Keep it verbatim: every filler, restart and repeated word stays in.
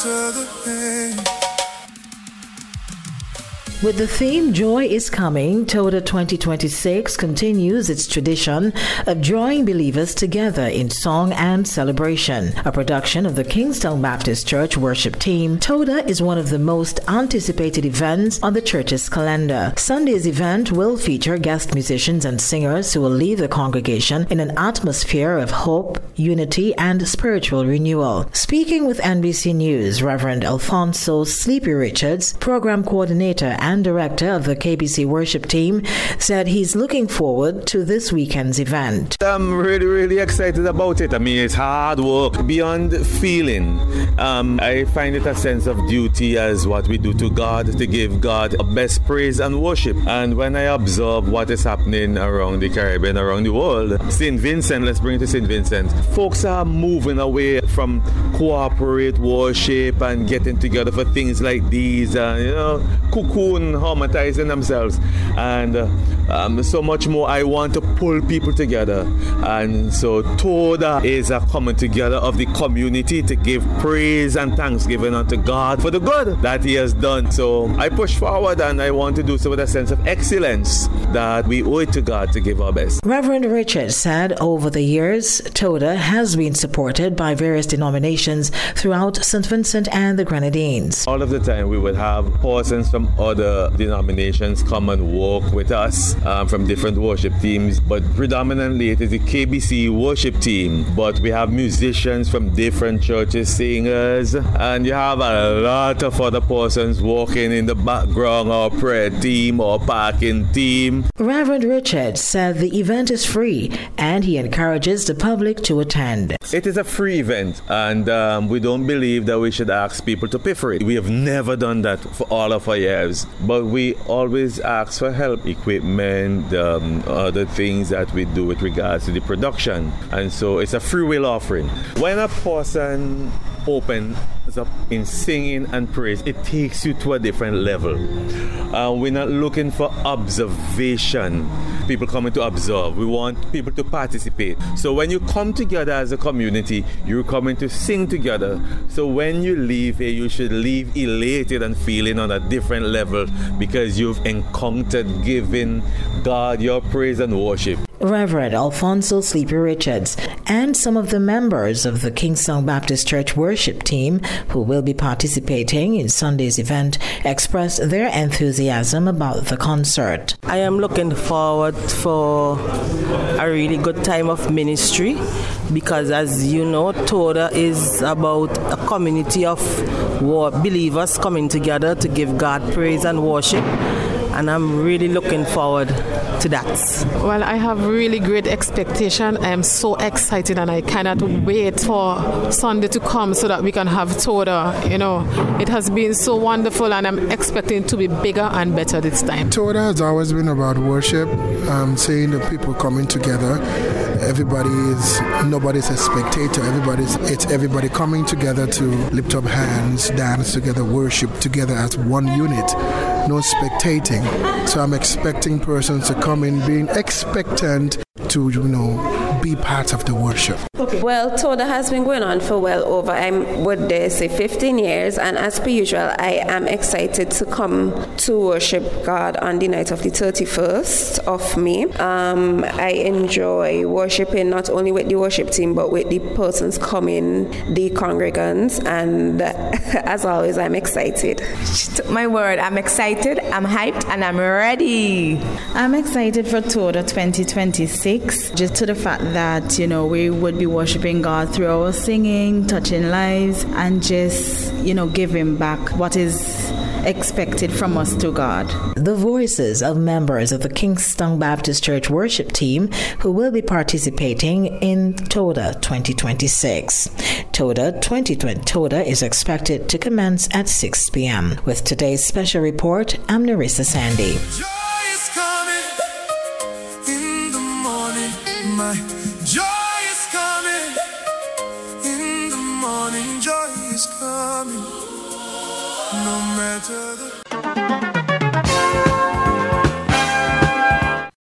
matter the pain. With the theme Joy is Coming, Toda twenty twenty-six continues its tradition of drawing believers together in song and celebration. A production of the Kingstown Baptist Church worship team, Toda is one of the most anticipated events on the church's calendar. Sunday's event will feature guest musicians and singers who will leave the congregation in an atmosphere of hope, unity, and spiritual renewal. Speaking with N B C News, Reverend Alfonso Sleepy Richards, program coordinator and director of the K B C worship team, said he's looking forward to this weekend's event. I'm really, really excited about it. I mean, it's hard work beyond feeling. Um, I find it a sense of duty as what we do to God, to give God a best praise and worship. And when I observe what is happening around the Caribbean, around the world, Saint Vincent, let's bring it to Saint Vincent, folks are moving away from corporate worship and getting together for things like these, uh, you know, cocoon, harmonizing themselves, and uh, um, so much more. I want to pull people together, and so Toda is a coming together of the community to give praise and thanksgiving unto God for the good that He has done. So I push forward, and I want to do so with a sense of excellence that we owe it to God to give our best. Reverend Richard said over the years, Toda has been supported by various denominations throughout Saint Vincent and the Grenadines. All of the time we would have persons from other denominations come and work with us um, from different worship teams, but predominantly it is the K B C worship team. But we have musicians from different churches, singers, and you have a lot of other persons working in the background, or prayer team or parking team. Reverend Richard said the event is free and he encourages the public to attend. It is a free event, and um, we don't believe that we should ask people to pay for it. We have never done that for all of our years. But we always ask for help, equipment, um, other things that we do with regards to the production. And so it's a free will offering. When a person opens up in singing and praise, it takes you to a different level. Uh, we're not looking for observation. People coming to observe. We want people to participate. So when you come together as a community, you're coming to sing together. So when you leave here, you should leave elated and feeling on a different level, because you've encountered giving God your praise and worship. Reverend Alfonso Sleepy Richards and some of the members of the Kingstown Baptist Church worship team who will be participating in Sunday's event expressed their enthusiasm about the concert. I am looking forward for a really good time of ministry, because as you know, Toda is about a community of believers coming together to give God praise and worship. And I'm really looking forward to that. Well, I have really great expectation. I am so excited, and I cannot wait for Sunday to come so that we can have Toda. You know, it has been so wonderful, and I'm expecting to be bigger and better this time. Toda has always been about worship, um, seeing the people coming together. Everybody is, nobody's a spectator. Everybody's, it's everybody coming together to lift up hands, dance together, worship together as one unit. No spectating. So I'm expecting persons to come in being expectant to, you know, be part of the worship. Okay. Well, Toda has been going on for well over, I would dare say, fifteen years, and as per usual, I am excited to come to worship God on the night of the thirty-first of May. Um, I enjoy worshiping not only with the worship team, but with the persons coming, the congregants, and as always, I'm excited. My word, I'm excited, I'm hyped, and I'm ready. I'm excited for Toda twenty twenty-six, just to the fact that, you know, we would be worshiping God through our singing, touching lives, and just, you know, giving back what is expected from us to God. The voices of members of the Kingstown Baptist Church worship team who will be participating in Toda twenty twenty-six. Toda twenty twenty Toda is expected to commence at six p.m. With today's special report, I'm Narissa Sandy. Joy is coming in the morning. My joy is coming in the morning. Joy is coming no matter the